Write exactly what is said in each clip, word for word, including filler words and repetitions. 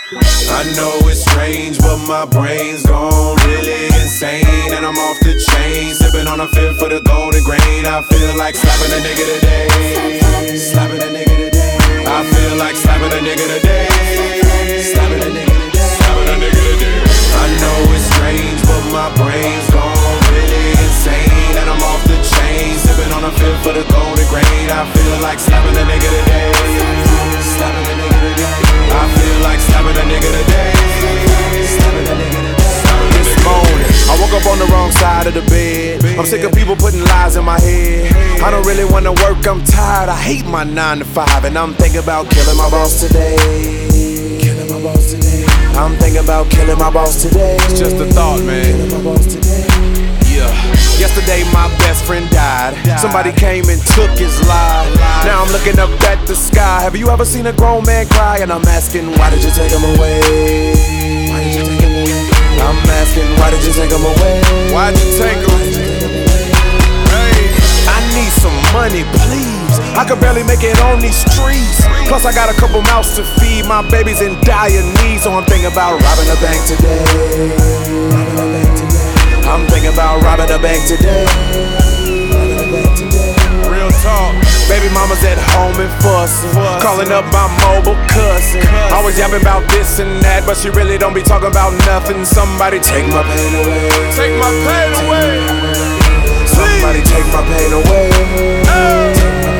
I know it's strange, but my brain's gone really insane. And I'm off the chain, sipping on a fifth for the golden grain. I feel like slapping a nigga today. Slapping a nigga today. I feel like slapping a nigga today. Slapping a nigga today. Slapping a nigga today. I know it's strange, but my brain's gone really insane. And I'm off the chain, sipping on a fifth for the golden grain. I feel like slapping a nigga today. Slapping a nigga today. I feel like slapping a nigga today. Slapping a nigga today. This morning, I woke up on the wrong side of the bed. I'm sick of people putting lies in my head. I don't really wanna work, I'm tired. I hate my nine to five, and I'm thinking about killing my boss today. Killing my boss today. I'm thinking about killing my boss today. It's just a thought, man. Killing my boss today. Yeah. Yesterday my best friend died. Somebody came and took his life. Now I'm looking up at the sky. Have you ever seen a grown man cry? And I'm asking, why did you take him away? Why did you take him away? I'm asking, why did you take him away? Why'd you take him? Hey, I need some money, please. I could barely make it on these streets. Plus I got a couple mouths to feed. My baby's in dire need, so I'm thinking about robbing a bank today. Robbing a bank today. I'm thinking about robbing a bank today. Robbing a bank today. Real talk. Baby mama's at home and fussing, calling up my mobile cousin. Always yapping about this and that, but she really don't be talking about nothing. Somebody take my pain away. Take my pain away. Somebody take my pain away. Hey.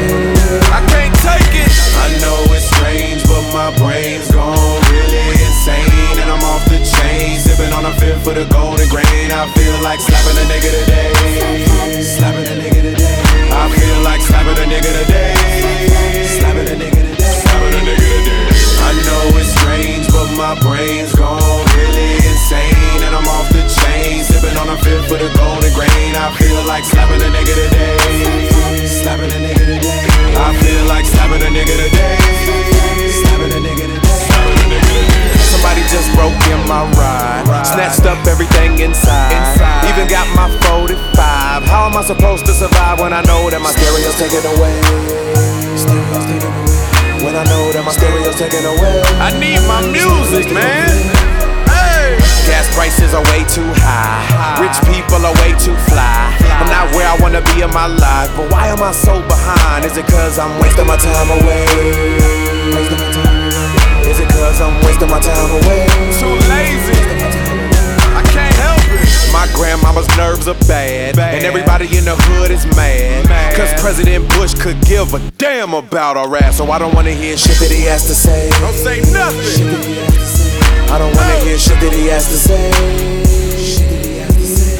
I can't take it. I know it's strange, but my brain's gone really insane. And I'm off the chain, sipping on a fifth for the golden grain. I feel like slapping a nigga today. Slapping a nigga today. I feel like slapping a nigga today. Slapping a nigga today. Slapping a nigga today. I know it's strange, but my brain's gone really insane. And I'm off the chain, sipping on a fifth for the golden grain. I feel like slapping a nigga today. Slapping a nigga today. I feel like slapping a nigga today. Slapping a nigga today. Slapping a nigga today. Somebody just broke in my ride, snatched up everything inside, even got my forty-five. How am I supposed to survive when I know that my stereo's taken away? Stereo's taken away. When I know that my stereo's taken away. I need my music, man. Hey. Gas prices are way too high. Rich people are way too fly. I'm not where I wanna be in my life, but why am I so behind? Is it cause I'm wasting my time away? Wasting my time away. Is it cause I'm wasting my time away? Too lazy. I can't help it. My grandmama's nerves are bad, bad. And everybody in the hood is mad, mad. Cause President Bush could give a damn about our ass. So I don't wanna hear shit that he has to say. Don't say nothing. Shit that he has to say. I don't wanna hear shit that he has to say. Shit that he has to say.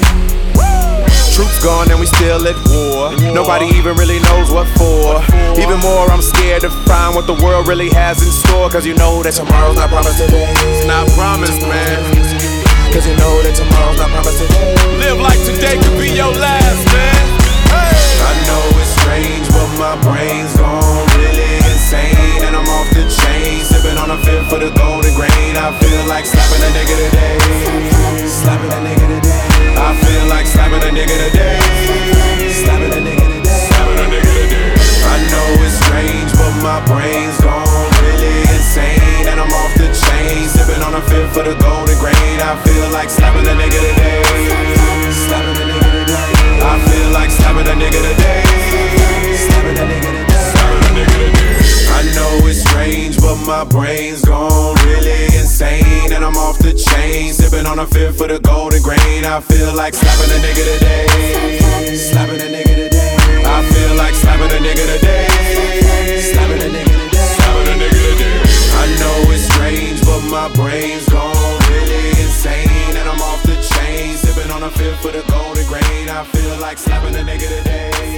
Troops gone and we still at war. war. Nobody even really knows what for. what for. Even more, I'm scared to find what the world really has in store. Cause you know that tomorrow's not promised today. It's not promised, man. Cause you know that tomorrow's not promised today. Live like today could be your last, man. Hey. I know it's strange, but my brain's gone really insane. And I'm off the chain, sipping on a fifth for the golden grain. I feel like slapping a nigga today. Slapping a nigga today. I feel like slapping a nigga today. Slapping a nigga today. Slapping a nigga today. I know it's strange, but my brain's gone really insane. And I'm off the chain, sipping on a fifth for the golden grain. I feel like slapping a nigga today. Slapping a nigga today. I feel like slapping a nigga today. Slapping a nigga today. Slapping a nigga today. I know it's strange, but my brain's gone really insane. And I'm off the chain, sipping on a fifth for the golden grain. I feel like slapping a nigga today. Slapping a nigga today. I feel like slapping a nigga today. Slapping a nigga today. Slapping a nigga today. I know it's strange, but my brain's gone really insane. And I'm off the chain, sipping on a fifth for the golden grain. I feel like slapping a nigga today.